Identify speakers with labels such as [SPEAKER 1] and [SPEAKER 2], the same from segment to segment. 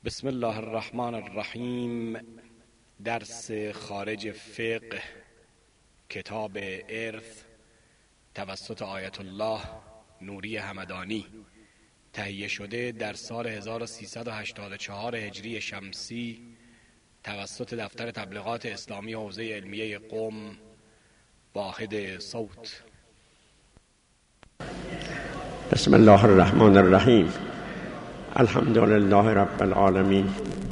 [SPEAKER 1] بسم الله الرحمن الرحیم. درس خارج فقه کتاب ارث توسط آیت الله نوری همدانی، تهیه شده در سال 1384 هجری شمسی توسط دفتر تبلیغات اسلامی حوزه علمیه قم، واحد صوت.
[SPEAKER 2] بسم الله الرحمن الرحیم. الحمد لله رب العالمین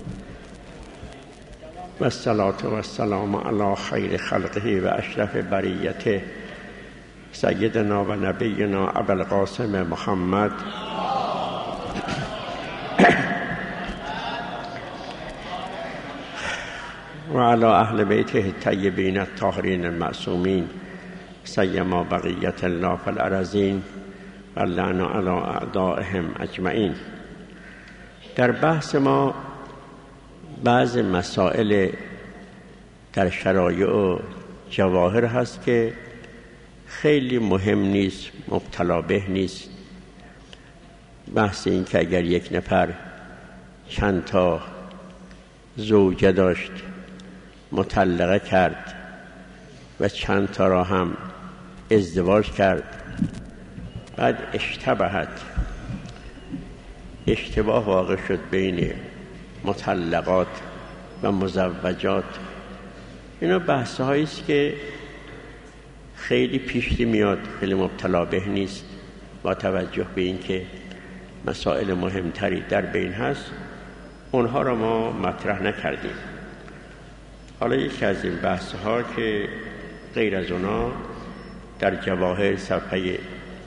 [SPEAKER 2] و الصلاة و السلام علی خیر خلقه و اشرف بریته سیدنا و نبینا ابوالقاسم محمد و علی اهل بیته الطیبین الطاهرین المعصومین سیما بقیت الله فی الارضین و اللعن علی اعدائهم اجمعین. در بحث ما بعض مسائل در شرایع و جواهر هست که خیلی مهم نیست، مبتلا به نیست. بحث این که اگر یک نفر چند تا زوجه داشت، مطلقه کرد و چند تا را هم ازدواج کرد، بعد اشتباه واقع شد بین مطلقات و مزوجات. اینا بحث هایی است که خیلی پیشی میاد، خیلی مبتلا به نیست. با توجه به این که مسائل مهمتری در بین هست، اونها را ما مطرح نکردیم. حالا یکی از این بحث ها که غیر از اونا در جواهر صفحه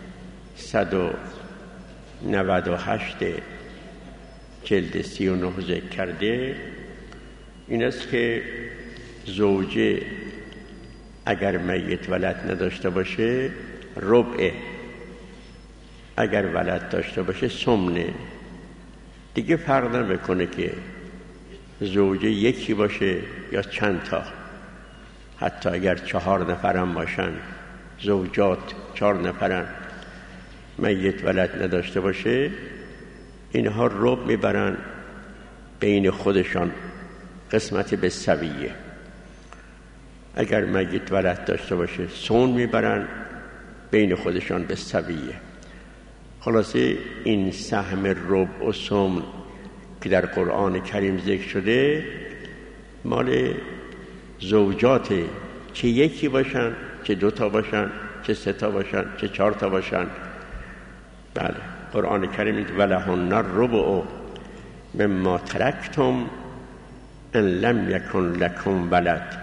[SPEAKER 2] 198 جلد 39 ذکر کرده، این است که زوجه اگر میت ولد نداشته باشه ربعه، اگر ولد داشته باشه ثمنه. دیگه فرق نمیکنه که زوجه یکی باشه یا چند تا، حتی اگر 4 نفرم باشن، زوجات 4 نفرن، میت ولد نداشته باشه، اینها ربع میبرن بین خودشان، قسمت به سویه. اگر میت ولد داشته باشه ثمن میبرن بین خودشان به سویه. خلاصه این سهم ربع و ثمن که در قرآن کریم ذکر شده مال زوجات، چه یکی باشن، چه 2 تا باشن، چه 3 تا باشن، چه 4 تا باشن. بله، قرآن کریم میگه ولهن الربع مما ترکتم ان لم یکن لکم ولد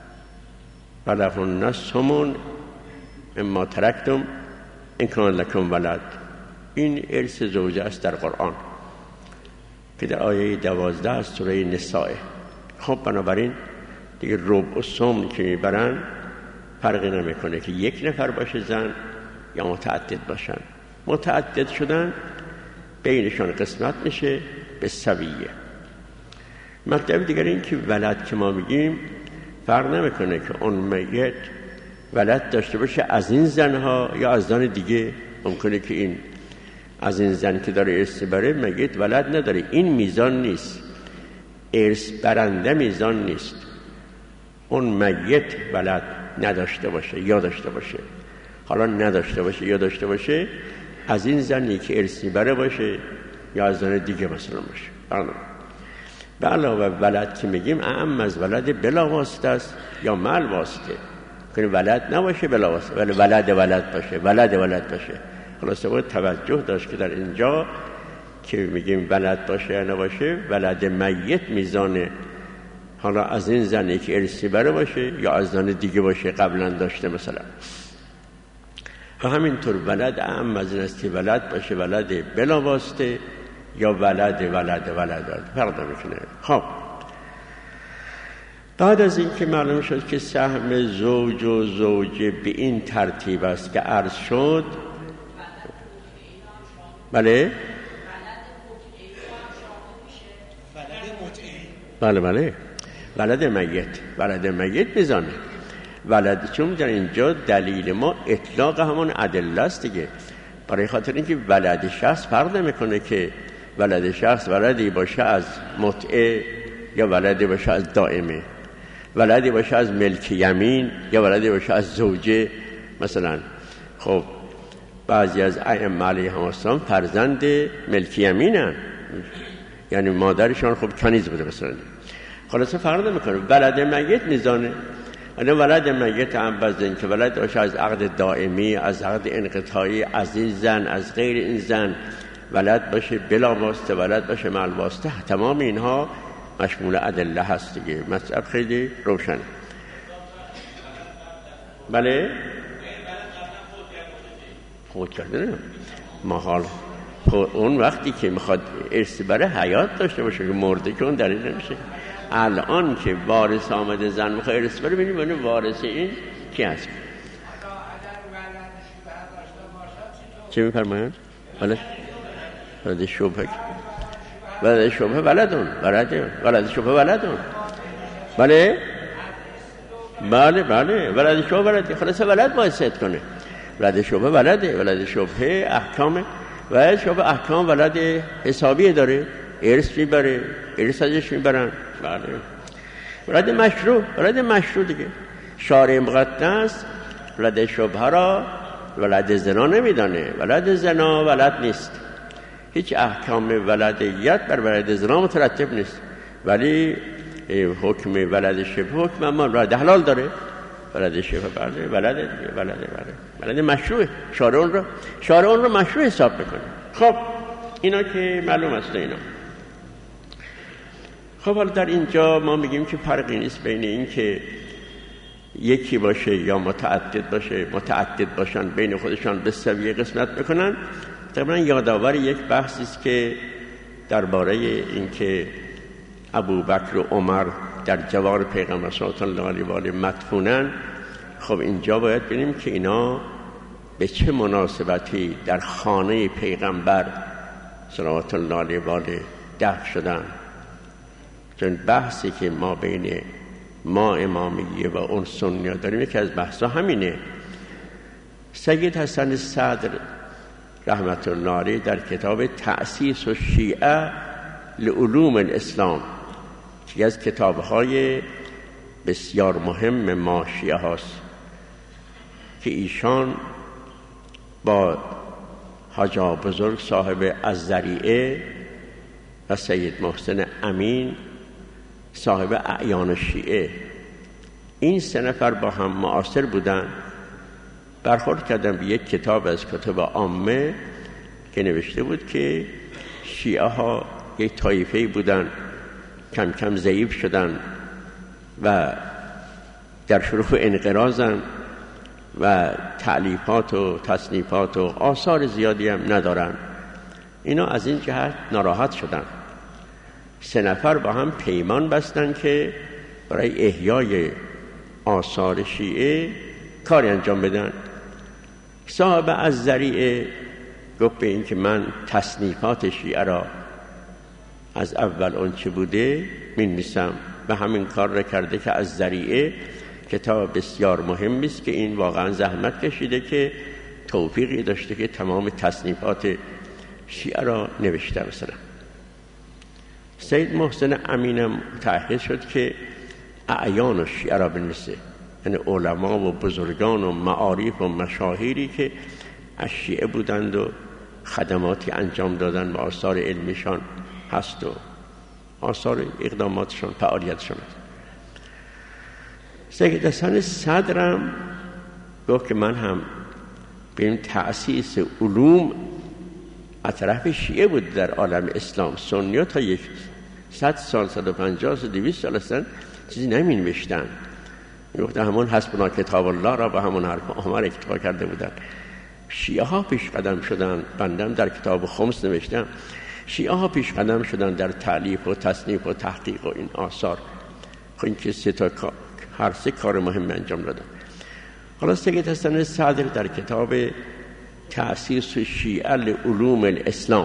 [SPEAKER 2] ولهن الثمن مما ترکتم ان کان لکم ولد. این ارث زوجه است در قرآن که در آیه 12 از سوره نساء. خب بنابراین دیگه ربع و ثمن که میبرن فرقی نمیکنه که یک نفر باشه زن یا متعدد باشن. متعدد شدن بینشان قسمت میشه به سویه. مطلب دیگر این که ولد که ما میگیم فرق نمیکنه که اون میت ولد داشته باشه از این زنها یا از زن دیگه. ممکنه که این از این زن که داره ارث بره میت ولد نداره. این میزان نیست، ارث برنده میزان نیست. اون میت ولد نداشته باشه یا داشته باشه، حالا نداشته باشه یا داشته باشه، از این زنی که ارث میبره باشه یا از زن دیگه مثلا باشه. به علاوه ولد که میگیم اعم از ولد بلا واسطه است یا مال واسطه. کنی ولد نباشه بلا واسطه، ولی ولد باشه، ولد باشه. خلاصه باید توجه داشت که در اینجا که میگیم ولد باشه یا نباشه، ولد میت میزانه حالا از این زنی که ارث میبره باشه یا از زن دیگه باشه قبلا داشته مثلا. و همینطور ولد اعم از این است که ولد باشه ولد بلا واسطه یا ولد فرق نمیکنه. خب بعد از این که معلوم شد که سهم زوج و زوجه به این ترتیب است که عرض شد، بله ولد میت میزانه. ولد چون در اینجا دلیل ما اطلاق همون ادله است دیگه، برای خاطر اینکه ولد شخص فرق نمیکنه که ولد شخص ولدی باشه از متعه یا ولدی باشه از دائمه، ولدی باشه از ملک یمین یا ولدی باشه از زوجه. مثلا خب بعضی از ائمه علیهم السلام فرزند ملک یمینن، یعنی مادرشان خب کنیز بوده مثلا. خلاصه فرق نمیکنه. ولد میت نیزانه، یعنی ولد میت هم بزن که ولد باشه از عقد دائمی، از عقد انقطاعی، از این زن، از غیر این زن، ولد باشه بلا واسطه، ولد باشه مع الواسطه، تمام اینها مشمول ادله هست دیگه. مطلب خیلی روشنه. بله خود کرده نه محال. اون وقتی که میخواد ارث بره حیات داشته باشه که مرده که اون دلیل نمیشه. الان که وارث آمده زن میخواد ارث بره، ببینیم اون وارث این کی هست. چه میفرمایند؟ ولد شبهه، ولد شبهه ولدون، ولد شبهه ولدون. بله ولد شبهه ولده. خلاص ولد باید صدق کنه. ولد شبهه ولده، ولد شبهه احکامه، ولد شبهه احکام ولد حسابیه داره، ارث میبره، ارث ازش میبرن. بله ولد مشروع دیگه. شارع مقدس ولد شبهه را ولد زنا نمیدانه. ولد زنا ولد نیست، هیچ احکام ولدیت بر ولد زنا مترتب نیست، ولی حکم ولد شبه حکم اما ولد حلال داره. ولد شبه بله ولد مشروع. شارع اون رو مشروع حساب بکنه. خب اینا که معلوم است اینا. خب حالا در اینجا ما میگیم که فرقی نیست بین این که یکی باشه یا متعدد باشن، بین خودشان به سویه قسمت بکنن. تقریبا یادآور یک بحثی است که درباره این که ابوبکر و عمر در جوار پیغمبر صلی الله علیه و آله مدفونن. خب اینجا باید ببینیم که اینا به چه مناسبتی در خانه پیغمبر صلوات الله علیه و آله دفن شدن. چون بحثی که ما بین ما امامیه و اون سنی‌ها داریم یکی از بحثا همینه. سید حسن صدر رحمت الله علیه در کتاب تأسیس الشیعه لعلوم الاسلام که از کتاب‌های بسیار مهم ما شیعه هاست که ایشان با حاج آقا بزرگ صاحب الذریعه و سید محسن امین صاحب اعیان شیعه، این سه نفر با هم معاصر بودن. برخورد کردن به یک کتاب از کتب عامه که نوشته بود که شیعه ها یک طایفه‌ای بودن، کم کم ضعیف شدن و در شروع انقراضن و تألیفات و تصنیفات و آثار زیادی هم ندارن. اینا از این جهت ناراحت شدن. سه نفر با هم پیمان بستن که برای احیای آثار شیعه کاری انجام بدن. صاحب الذریعه گفت به این که من تصنیفات شیعه را از اول اون چه بوده می‌نویسم و همین کار را کرده که الذریعه کتاب بسیار مهمی است که این واقعا زحمت کشیده که توفیقی داشته که تمام تصنیفات شیعه را نوشته. مثلا سید محسن امینم تحقیق شد که اعیان شیعه را بنویسه، یعنی علما و بزرگان و معارف و مشاهیری که از شیعه بودند و خدماتی انجام دادن و آثار علمیشان هست و آثار اقداماتشان فعالیتشان. سید حسن صدرم گفت که من هم به این تأسیس علوم از طرف شیعه بود در عالم اسلام. سنی‌ها تا 100 سال 150 سال 200 سال هستن چیزی نمی نوشتن. میگفتن همون حسبنا کتاب الله را با همون حرف عمر اکتفا کرده بودن. شیعه ها پیش قدم شدن. بندم در کتاب خمس نوشتم شیعه ها پیش قدم شدن در تألیف و تصنیف و تحقیق و این آثار. خب این که هر سه کار مهم انجام دادن. حالا سید حسن صدر در کتاب تأسیس شیعه لعلوم الاسلام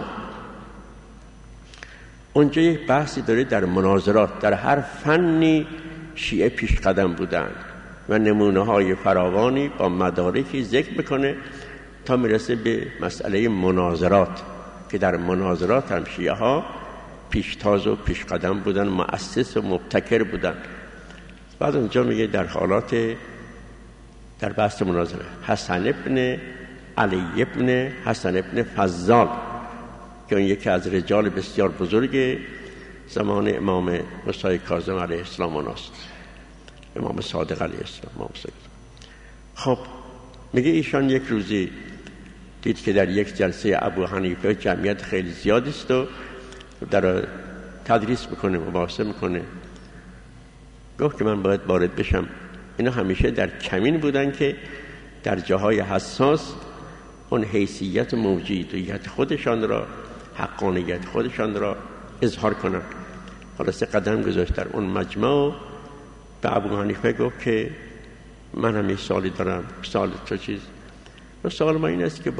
[SPEAKER 2] اونجا یک بحثی داره در مناظرات. در هر فنی شیعه پیش قدم بودن و نمونه های فراوانی با مدارکی ذکر بکنه تا میرسه به مسئله مناظرات. که در مناظرات هم شیعه ها پیشتاز و پیشقدم بودن، مؤسس و مبتکر بودن. بعد اونجا میگه در حالات در بحث مناظره حسن ابن علی ابن حسن ابن فضال که اون یکی از رجال بسیار بزرگ زمان امام موسی کاظم علیه السلام اوناست، امام صادق علیه السلام، امام صادق. خب میگه ایشان یک روزی دید که در یک جلسه ابو حنیفه جمعیت خیلی زیادی است و در تدریس میکنه، مباحثه میکنه. گفت که من باید وارد بشم. اینا همیشه در کمین بودن که در جاهای حساس اون حیثیت موجودیت خودشان را، حقانیت خودشان را اظهار کنن. خلاصه قدم گذاشت در اون مجمع و به ابو حنیفه گفت که من هم یک سوالی دارم. سوال تو چیز؟ و سوال ما این است که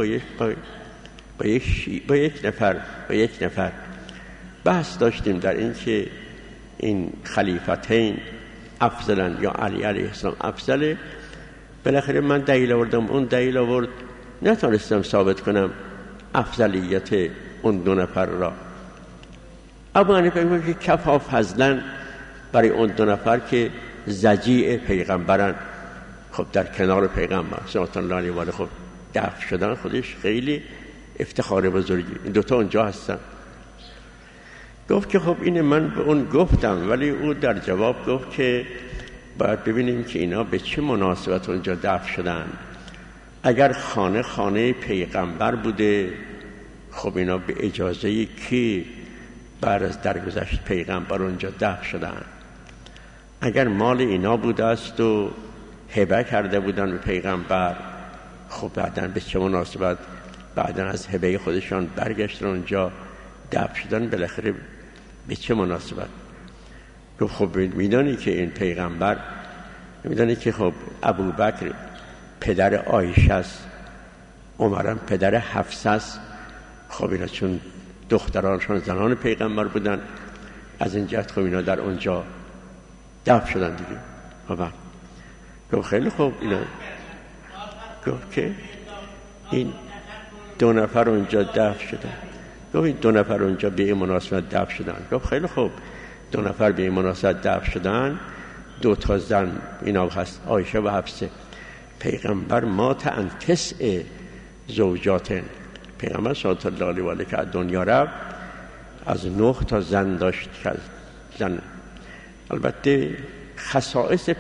[SPEAKER 2] با یک نفر بحث داشتیم در این که این خلیفتین افضلن یا علی علیه السلام افضله. بالاخره من دلیل آوردم، اون دلیل آورد، نتونستم ثابت کنم افضلیت اون دو نفر را. ابو حنیفه گفت که کفا فضلا برای اون دو نفر که ضجیع پیغمبرن. خب در کنار پیغمبر صلی الله علیه و آله خب دفن شدن خودش خیلی افتخار بزرگی. این دوتا اونجا هستن. گفت که خب این من به اون گفتم، ولی او در جواب گفت که باید ببینیم که اینا به چه مناسبت اونجا دفن شدن. اگر خانه پیغمبر بوده، خب اینا به اجازه کی بعد از درگذشت پیغمبر اونجا دفن شدن؟ اگر مال اینا بوده است و هبه کرده بودن به پیغمبر، خب بعدن به چه مناسبت بعدن از هبه خودشان برگشتن اونجا دفن شدن؟ بالاخره به چه مناسبت؟ گفت خب میدانی که این پیغمبر، میدانی که خب ابوبکر پدر عایشه است، عمرم پدر حفصه است. خب اینا چون دخترانشون زنان پیغمبر بودن، از این جهت خب اینا در اونجا دفن شدن دیگه. گفت خیلی خوب. اینا گفت که این دو نفر اونجا دفن شدن. گفت این دو نفر اونجا به این مناسبت دفن شدن. گفت خیلی خوب، دو نفر به این مناسبت دفن شدن، دو تا زن اینا هست، عایشه و حفصه. پیغمبر مات عن تسع زوجات. پیغمبر صلی الله علیه و آله که از دنیا رفت از 9 تا زن داشت. زن البته خصائص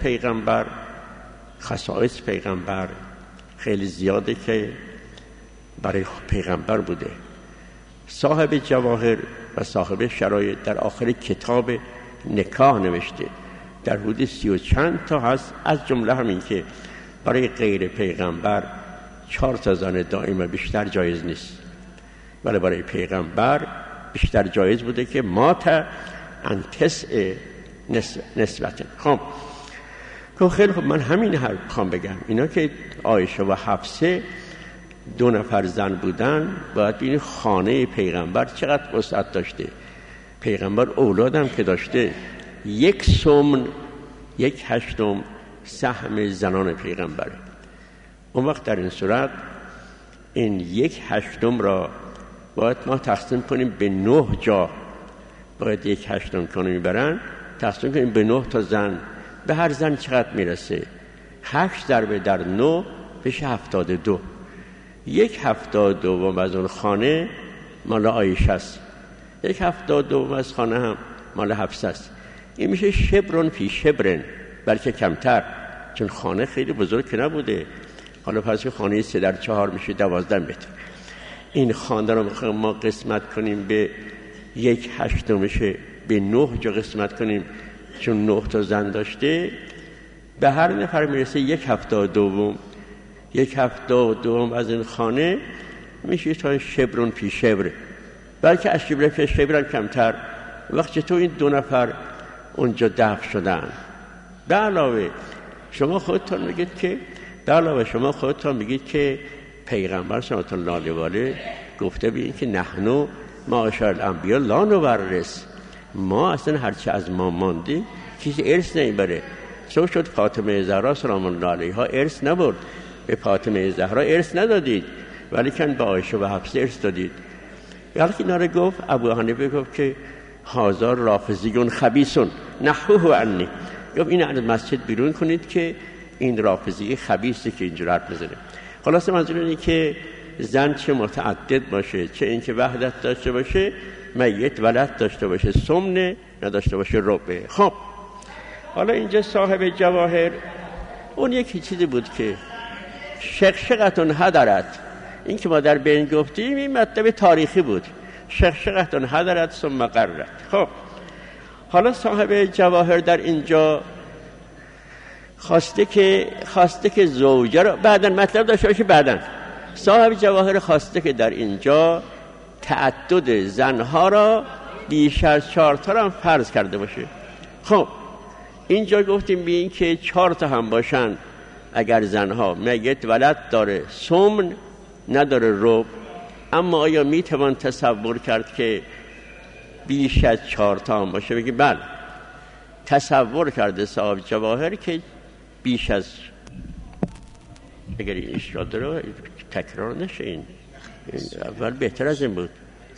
[SPEAKER 2] پیغمبر خیلی زیاده که برای پیغمبر بوده. صاحب جواهر و صاحب شرایط در آخر کتاب نکاح نوشته، در حدود 30 و چند تا هست، از جمله همین که برای غیر پیغمبر 4 تا زن دائم بیشتر جایز نیست، ولی برای پیغمبر بیشتر جایز بوده که مات عن تسع نسبت. خب خیلی خب، من همین حرف میخوام بگم. اینا که عایشه و حفصه 2 نفر زن بودن، باید ببینید خانه پیغمبر چقدر وسعت داشته. پیغمبر اولادم که داشته 1/8 سهم زنان پیغمبره. اون وقت در این صورت این 1/8 را باید ما تقسیم کنیم به 9 جا. باید 1/8 کنیم میبرن، تقسیم کنیم به 9 تا زن. به هر زن چقدر میرسه؟ 8 ضرب در 9 بشه 72. 1/72 از اون خانه مال عایشه است، 1/72 از خانه هم مال حفصه است. این میشه شبرون فی شبرن، بلکه کمتر، چون خانه خیلی بزرگ که نبوده. حالا پس که خانه 3/4 میشه 12 متر. این خانه رو میخوایم ما قسمت کنیم به 1/8 میشه به 9 جا قسمت کنیم، چون 9 تا زن داشته. به هر نفر میرسه 1/72. 1/72 از این خانه میشه تا شبرون فی شبر، بلکه از شبر فی شبر کمتر. وقتی تو این 2 نفر اونجا دفن شدن، به علاوه شما خودتون میگید که پیغمبر صلی الله علیه و آله گفته بید که نحنو معاشر الانبیاء لا نورث، ما اصلا هرچی از ما مانده چیزی ارث نمیبره. چون شد فاطمه زهرا سلام الله علیها ارث نبرد، به فاطمه زهرا ارث ندادید، ولی کن به عایشه و حفصه ارث دادید. وقتی اینا رو گفت ابو حنیفه گفت که هازار رافضیون خبیثون نحوه عنی، گفت این از مسجد بیرون کنید که این رافضی خبیثه که اینجور حرف میزنه. خلاصه منظور اینه که زن چه متعدد باشه، چه اینکه وحدت داشته باشه، میت ولد داشته باشه، سمن نداشته باشه، ربع. خب حالا اینجا صاحب جواهر اون یکی چیزی بود که شقشقتون هدرت، این که ما در بین گفتیم این مطلب تاریخی بود، شقشقتون هدرت ثم قررت. خب حالا صاحب جواهر در اینجا خواسته که زوجه رو بعدن مطلب داشته باشه، بعدن صاحب جواهر خواسته که در اینجا تعدد زنها را بیش از 4 تا هم فرض کرده باشه. خب اینجا گفتیم به این که 4 تا هم باشن اگر زنها میت ولد داره، سمن نداره، ربع. اما آیا میتوان تصور کرد که بیش از 4 تا هم باشه؟ بگی بله، تصور کرده صاحب جواهر که بیش از، اگر این اشتاد رو تکرار نشه، این اول بهتر از این بود.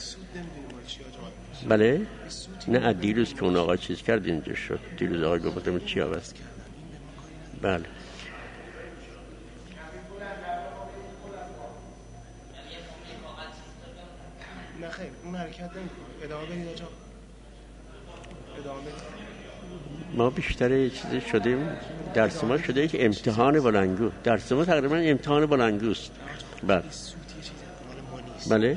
[SPEAKER 2] بله نه دیروز که اون آقا چیز کرد اینجا شد، دیروز آقا گفتم چی عوض کرد. بله
[SPEAKER 3] نه خیر اون حرکت نمی‌کنه. ادامه بدید آقا، ادامه بدید.
[SPEAKER 2] ما بیشتر یه چیزی شدیم، درس ما شده که امتحان بلنگو، درس ما تقریبا امتحان بلنگوست. بله بله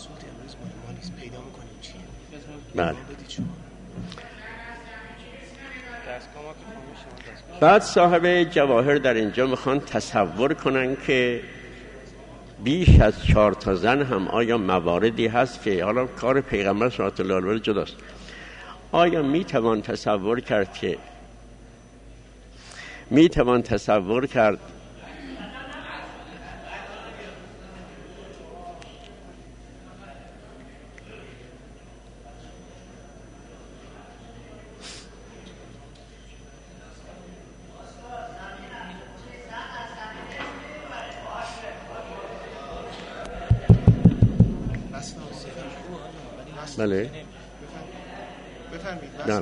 [SPEAKER 2] بله. بعد صاحب جواهر در اینجا میخوان تصور کنن که بیش از 4 تا زن هم آیا مواردی هست که حالا کار پیغمبر صلی الله علیه و آله جداست، آیا میتوان تصور کرد بله نه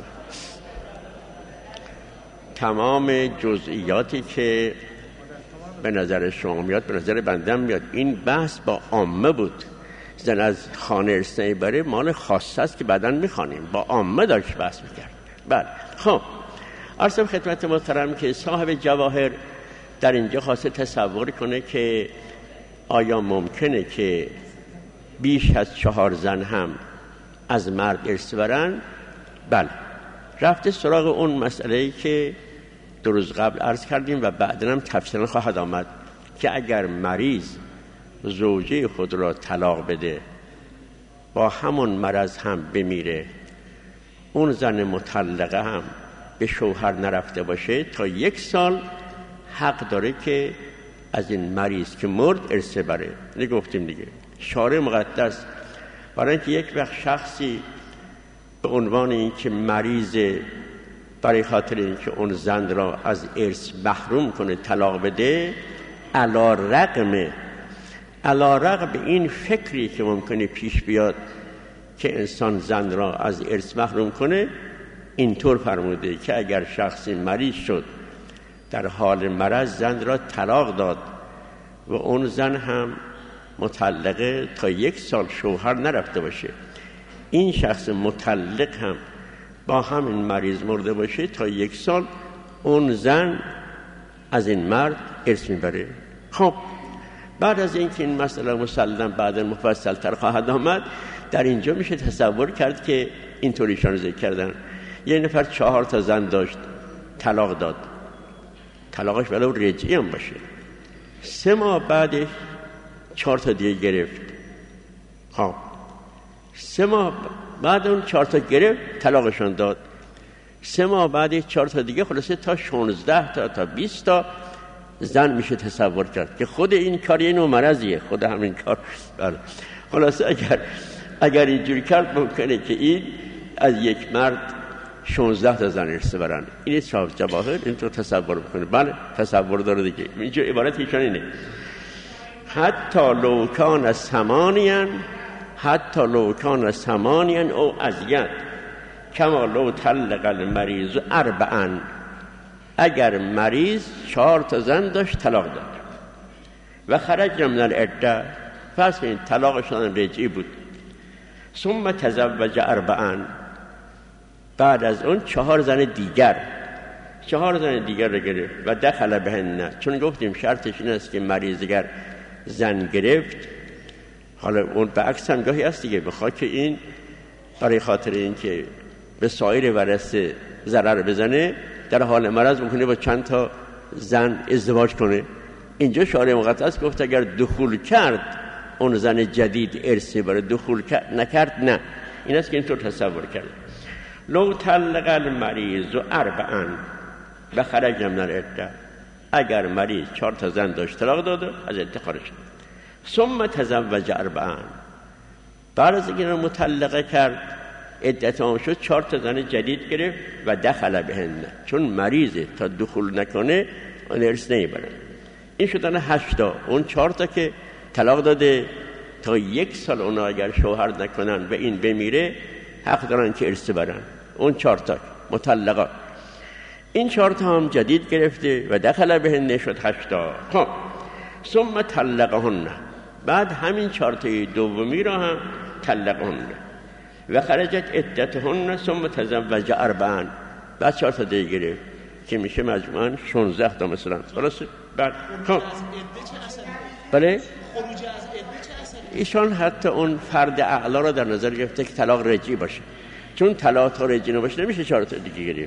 [SPEAKER 2] تمام جزئیاتی که به نظر شما میاد به نظر بنده میاد. این بحث با عامه بود، زن از خانه ارث بره مال خاصه است که بعداً میخوانیم، با عامه داشت بحث میکرد. بله خب عرضم خدمت محترم که صاحب جواهر در اینجا خواسته تصور کنه که آیا ممکنه که بیش از 4 زن هم از مرد ارث برن؟ بله. رفته سراغ اون مسئله‌ای که 2 روز قبل عرض کردیم و بعداً هم تفصیلا خواهد آمد که اگر مریض زوجه خود را طلاق بده، با همون مرض هم بمیره، اون زن مطلقه هم به شوهر نرفته باشه، تا 1 سال حق داره که از این مریض که مرد ارث بره. گفتیم دیگه شارع مقدس برای اینکه یک وقت شخصی به عنوان اینکه مریض برای خاطر اینکه اون زن را از ارث محروم کنه طلاق بده، علی رغم این فکری که ممکنه پیش بیاد که انسان زن را از ارث محروم کنه، اینطور فرموده که اگر شخصی مریض شد در حال مرض زن را طلاق داد و اون زن هم مطلقه، تا 1 سال شوهر نرفته باشه، این شخص مطلق هم با همین مریض مرده باشه، تا 1 سال اون زن از این مرد ارث میبره. خب بعد از اینکه این مسئله مسلم بعد مفصل تر خواهد آمد، در اینجا میشه تصور کرد که اینطوریشان ذکر کردن یه نفر 4 تا زن داشت، طلاق داد، طلاقش ولو رجعی هم باشه، 3 ماه بعدش 4 تا دیگه گرفت. خب 3 ماه بعد اون 4 تا گرفت، طلاقشان داد، 3 ماه بعدش 4 تا دیگه، خلاصه تا 16 تا 20 تا زن میشه تصور کرد که خود این کار یه نوع مرضیه، خود همین کار. بله. خلاصه اگر اینجوری کرد ممکنه که این از یک مرد 16 تا زن ارث برن. این صاحب جواهر اینطور تصور بکنه. بله تصور داره دیگه. اینجا عبارت ایشان اینه: حتی لو کان ثمانیاً حتی لو کان ثمانیا او ازید کما لو طلق المریض اربعا. اگر مریض 4 تا زن داشت طلاق داد و خرج من العده، پس این طلاقشان رجعی بود. ثم تزوج اربعا، بعد از اون 4 زن دیگر رو گرفت و دخل بهن، چون گفتیم شرطش این است که مریض دیگر زن گرفت. حالا اون به عکس هم گاهی هست دیگه، بخواد که این برای خاطر این که به سایر ورثه ضرر بزنه در حال مرض ممکنه با چند تا زن ازدواج کنه. اینجا شارع مقدس گفت اگر دخول کرد اون زن جدید ارثی برای دخول نکرد نه. این است که اینطور تصور کرد. لو طلق المریض اربعا و خرج من العده، اگر مریض 4 تا زن داشت طلاق داد از عده خارج شد. ثم تزوج اربعا، بعد از اینکه مطلقه کرد عده تمام شد 4 تا زن جدید گرفت و دخل بهن، چون مریضه تا دخول نکنه اون ارث نمیبره. این شدن 8 تا. اون 4 تا که طلاق داده تا 1 سال اونا اگر شوهر نکنن و این بمیره حق دارن که ارث برن. اون 4 تا مطلقه. این 4 تا هم جدید گرفته و دخل بهن شد 8 تا. خب ثم طلقهن، بعد همین 4 تای دومی را هم طلقهن و خرجت عدتهن ثم تزوج اربعا، بعد 4 تا دیگه گرفت که میشه مجموعاً 16 تا مثلا. خلاص بعد خب بله ایشان حتی اون فرد اعلا را در نظر گرفته که طلاق رجعی باشه، چون طلاق تا رجعی نباشه نمیشه 4 تا دیگه گرفت.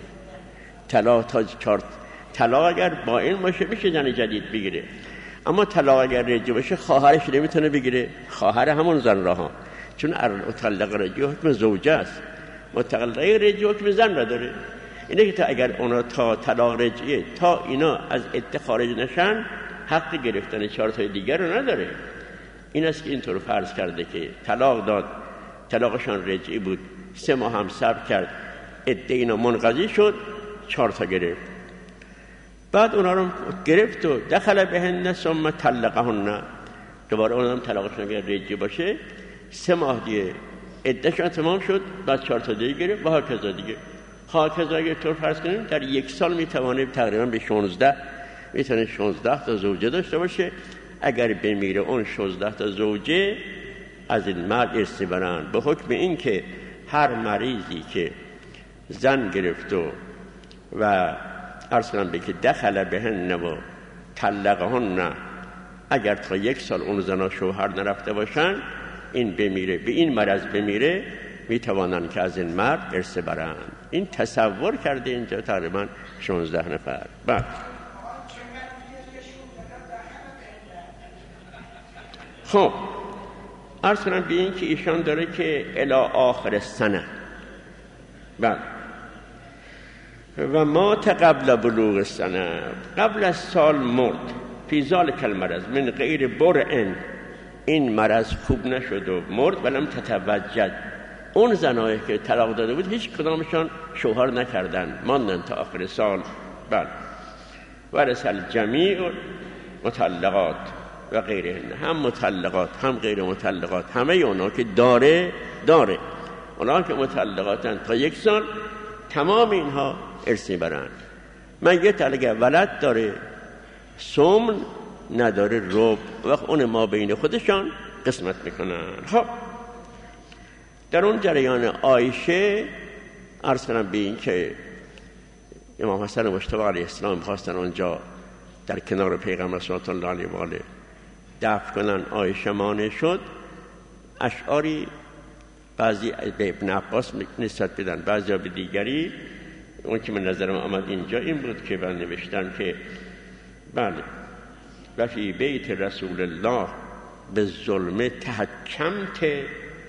[SPEAKER 2] طلاق اگر با این باشه میشه زن جدید بگیره، اما طلاق اگر رجعی باشه خواهرش نمیتونه بگیره، خواهر همون زن را ها، چون مطلق رجعی حکم زوجه است، مطلق رجعی حکم زن را داره. اینه که تا اگر اونا تا طلاق رجعیه تا اینا از عده خارج نشن حق گرفتن 4 تا دیگر رو نداره. این است که اینطور فرض کرده که طلاق داد، طلاقشان رجعی بود، 3 ماه هم صبر کرد، عده اینا منقضی شد، 4 تا گرفت. بعد اونا رو گرفت و دخل بهن ثم طلقهن، دوباره اونا هم طلاقشون اگر رجعی باشه 3 ماه دیگه عدهشون تمام شد، بعد 4 تا دیگه گرفت و هاکذا دیگه. هاکذا اگر طور فرض کنیم در 1 سال میتوانه تقریبا به 16 تا زوجه داشته باشه. اگر بمیره اون 16 تا زوجه از این مرد ارث برن، به حکم این که هر مریضی که زن گرفت و عرض کنم به که دخل بهن و طلقهن، اگر تا 1 سال اون زنا شوهر نرفته باشن این بمیره، به این مرض بمیره، میتوانن که از این مرد ارث برن. این تصور کرده اینجا تقریبا 16 نفر. بعد خب عرض کنم به این که ایشان داره که الی آخر سنه، بعد و ما قبل بلوغ سنه، قبل از سال مرد، فی ذالک المرض من غیر برئن، این مرض خوب نشد و مرد، ولم تتوجد، اون زنایی که طلاق داده بود هیچ کدامشان شوهر نکردن، ماندن تا آخر سال. بله ورث الجمیع مطلقات و غیرهن، هم مطلقات هم غیر مطلقات، همه اونا که داره اونا که مطلقاتن تا 1 سال تمام اینها ارث میبرن. میت اگر ولد داره سمن نداره ربع، وقت اون ما بین خودشان قسمت میکنن. خب در اون جریان عایشه عرض کنم به این که امام حسن مجتبی علیه السلام خواستن اونجا در کنار پیغمبر صلی الله علیه و آله دفن کنن، عایشه مانع شد. اشعاری بعضی به ابن عباس نسبت بدن، بعضی به دیگری. اون که من نظرم آمد اینجا این بود که من نوشتن که بله و فی بیت رسول الله به ظلم تحکمت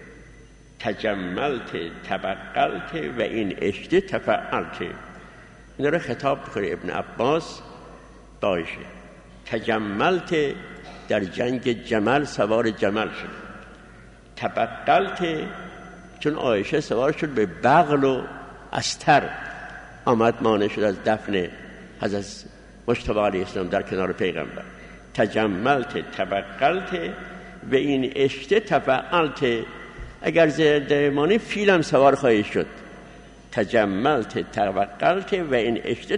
[SPEAKER 2] تجملت تبقلت و این اشته تفعلت. این رو خطاب بکنه ابن عباس دایشه. تجملت در جنگ جمل سوار جمل شد، تبقلت چون عایشه سوار شد به بغل و استر، آمد مانع شد از دفن حضرت مجتبی علیه السلام در کنار پیغمبر. تجملت تبقلت و این اشته تفعلت، اگر زنده بمانی فیلم سوار خواهی شد. تجملت توقلت و این اشته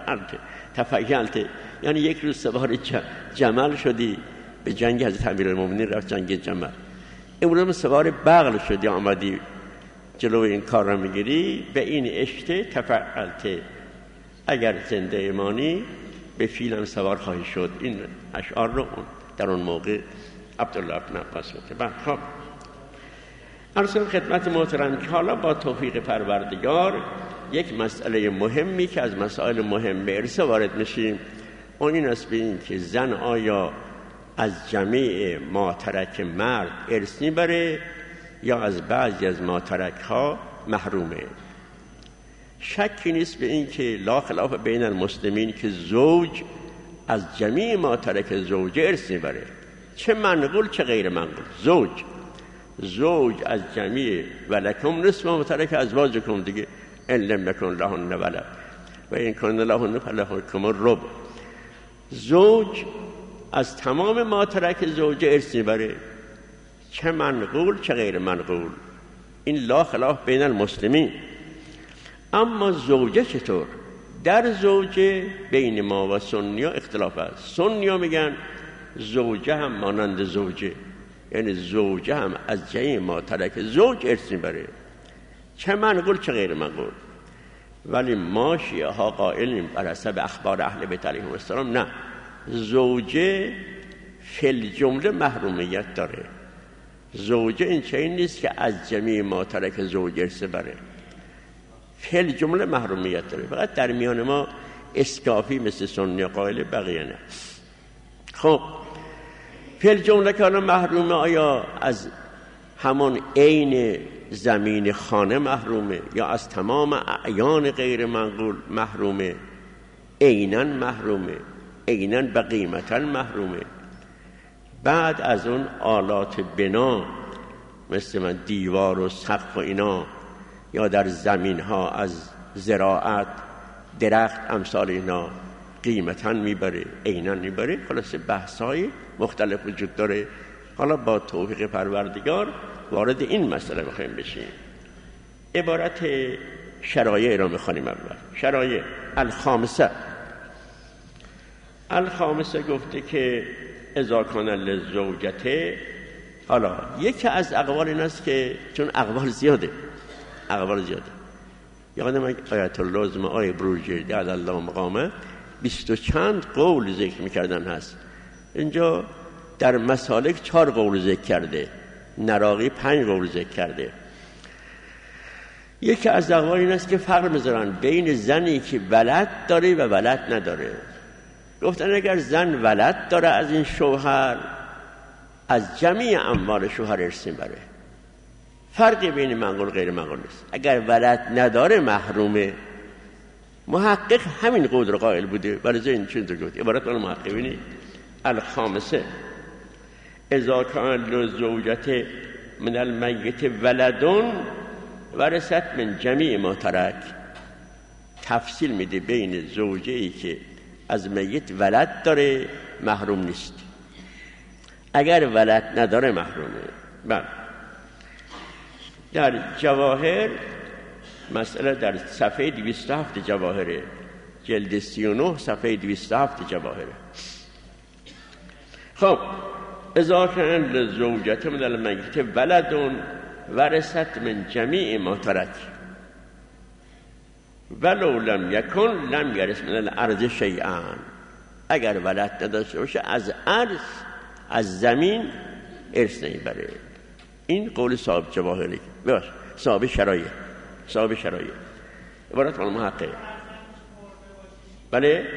[SPEAKER 2] تفعلت، یعنی یک روز سوار جمل شدی، به جنگ حضرت امیرالمومنین رفت، جنگ جمل. امروز سوار بغل شدی، آمدی جلو این کار را میگیری. به این اشته تفعلت، اگر زنده ایمانی به فیلم سوار خواهی شد. این اشعار رو در اون موقع عبدالله بن عباس گفته. خب عرض خدمت محترم که حالا با توفیق پروردگار یک مسئله مهمی که از مسائل مهم به ارث وارد میشیم، اون این است به این که زن آیا از جمیع ماترک مرد ارث میبره یا از بعضی از ماترک ها محرومه. شکی نیست به این که لا خلاف بین المسلمین که زوج از جمیع ماترک زوجه ارث میبره، چه منقول چه غیر منقول. زوج از جمیع ولکم نصف ماترک ازواجکم دیگه، ان لم یکن لهن ولد و این کن لهن فلکم الربع. زوج از تمام ماترک زوجه ارث میبره، چه منقول چه غیر منقول. این لا خلاف بین المسلمین. اما زوجه چطور؟ در زوجه بین ما و سنیا اختلاف است. سنیا میگن زوجه هم مانند زوجه، یعنی زوجه هم از جای ماترک زوج ارث میبره، چه منقول چه غیر منقول. ولی ما شیعه ها قائلیم بر حسب اخبار اهل بیت علیهم السلام نه، زوجه فی الجمله محرومیت داره. زوجه این چنین نیست که از جمیع ماترک زوج ارث بره، فی الجمله محرومیت داره. فقط در میان ما اسکافی مثل سنی قائل، بقیه نه. خب فی الجمله که الان محرومه، آیا از همون عین زمین خانه محرومه یا از تمام اعیان غیر منقول محرومه؟ عیناً محرومه، عیناً به قیمتاً محرومه. بعد از اون آلات بنا مثل من دیوار و سقف و اینا، یا در زمین ها از زراعت درخت امثال اینا، قیمتاً میبره عیناً میبره. خلاصه بحث‌های مختلف وجود داره. حالا با توفیق پروردگار وارد این مسئله میخوایم بشیم. عبارت شرایع را میخوانیم. اول شرایع الخامسه گفته که اذا کان للزوجته. حالا یکی از اقوال این است که چون اقوال زیاده یادم آیت اللازم آیه بروجردی علی الله مقامه 20 چند قول ذکر میکردن هست. اینجا در مسالک 4 قول ذکر کرده، نراقی 5 قول ذکر کرده. یکی از اقوال این است که فرق میذارن بین زنی که ولد داره و ولد نداره. گفتن اگر زن ولد داره از این شوهر، از جمیع اموال شوهر ارث میبره، فرقی بین منقول غیر منقول نیست. اگر ولد نداره محرومه. محقق همین قول رو قائل بوده، برای این چیز رو گفت. عبارت مال محققینی. الخامسه اذا کان للزوجة من المیت ولدون ورثت من جمیع ما ترک. تفصیل میده بین زوجه ای که از میت ولد داره محروم نیست، اگر ولد نداره محرومه. بله در جواهر مسئله در صفحه 207 جواهره، جلد 39 صفحه 207 جواهره. خب اذا کان للزوجة من المیت ولدون ورثت من جمیع ما ترک ولو لم یکن لم یرث من الارض شیئا. اگر ولد نداشته باشه از ارض، از زمین ارث نمیبره. این قول صاحب جواهری، صاحب شرایع عبارت مال محقق. بله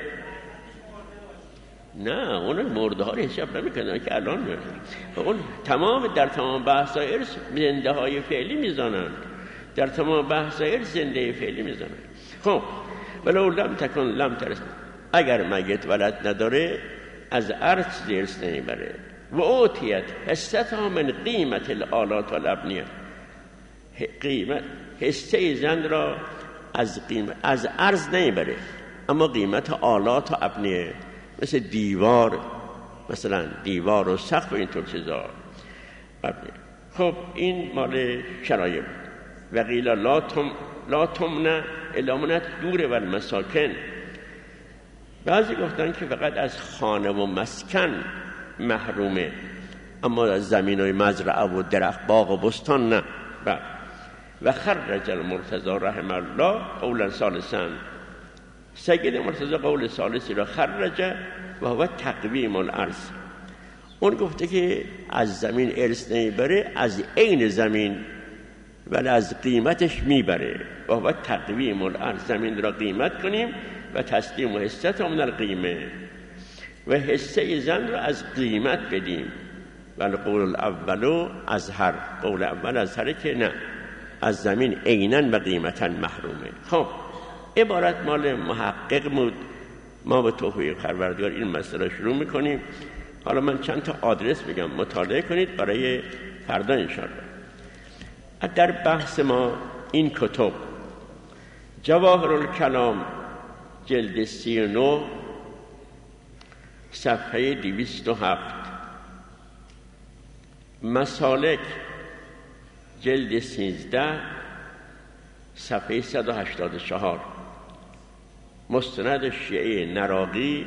[SPEAKER 2] نه، اون مرده ها رو حساب نمیکنن که الان اون در تمام بحث‌های ارث زنده های فعلی میزنن، در تمام بحث‌های ارث زنده فعلی میزنن. خب ولو لم تکن لم ترث، اگر میت ولد نداره از ارث ارث نمیبره. و اوتیت حصتها من قیمت الآلات والابنیه. قیمت حصه زن را از ارز نمیبره، اما قیمت آلات و ابنیه مثل دیوار، مثلا دیوار و سقف و اینطور چیزا. خب این مال شرایع. و قیل لا تمنع الامنت دوره و المساکن. بعضی گفتن که فقط از خانه و مسکن محرومه، اما از زمین و مزرعه و درخت باغ و بستان نه. و خرج المرتضی رحمه الله قولا ثالثا، سید مرتضی قول ثالثی را خرج و هو تقویم الارض. اون گفته که از زمین ارث نمیبره، از عین زمین ولی از قیمتش میبره. و هو تقویم الارض، زمین را قیمت کنیم و تسلیم و حصت من القیمه، و حصه زن را از قیمت بدیم. ولی قول الاولو ازهر، قول اول ازهره که نه، از زمین عیناً و قیمتاً محرومه. خب عبارت مال محقق بود. ما به توفیق پروردگار این مسئله شروع میکنیم. حالا من چند تا آدرس میگم، مطالعه کنید برای فردا انشاءالله. در بحث ما این کتب: جواهر الکلام جلد 39 صفحه 207، مسالک جلد 13 صفحه 184، مستند شیعه نراقی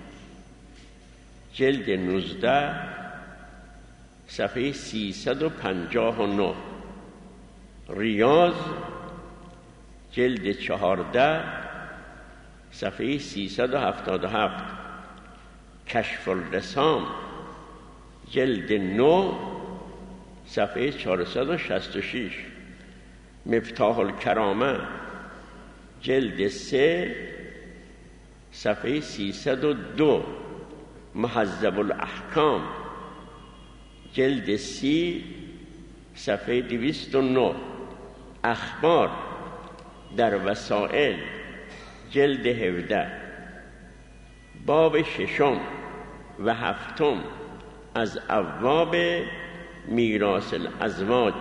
[SPEAKER 2] جلد 19 صفحه 359، ریاض جلد 14 صفحه 377، کشف الرسام جلد 9 صفحه 466، مفتاح الکرامه جلد 3 صفحه 302، مهذب الاحکام جلد 30 صفحه 209، اخبار در وسائل جلد 17، باب 6 و 7 از ابواب میراث الازواج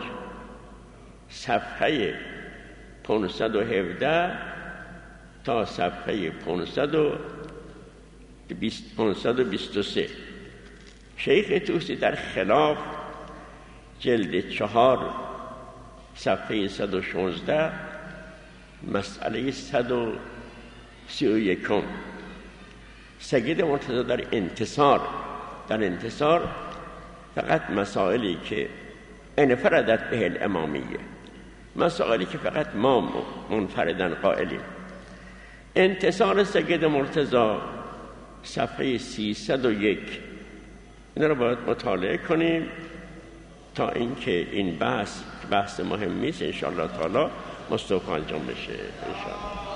[SPEAKER 2] صفحه 517 تا صفحه 523. شیخ طوسی در خلاف جلد 4 صفحه 116 مسئله 131. سید مرتضی در انتصار فقط مسائلی که انفردت به الامامیه، مسائلی که فقط ما منفردن قائلیم. انتصار سید مرتضی صفحه 301. اینا رو باید مطالعه کنیم تا اینکه این بحث مهمی است انشاءالله تعالی مستوفا انجام بشه انشاءالله.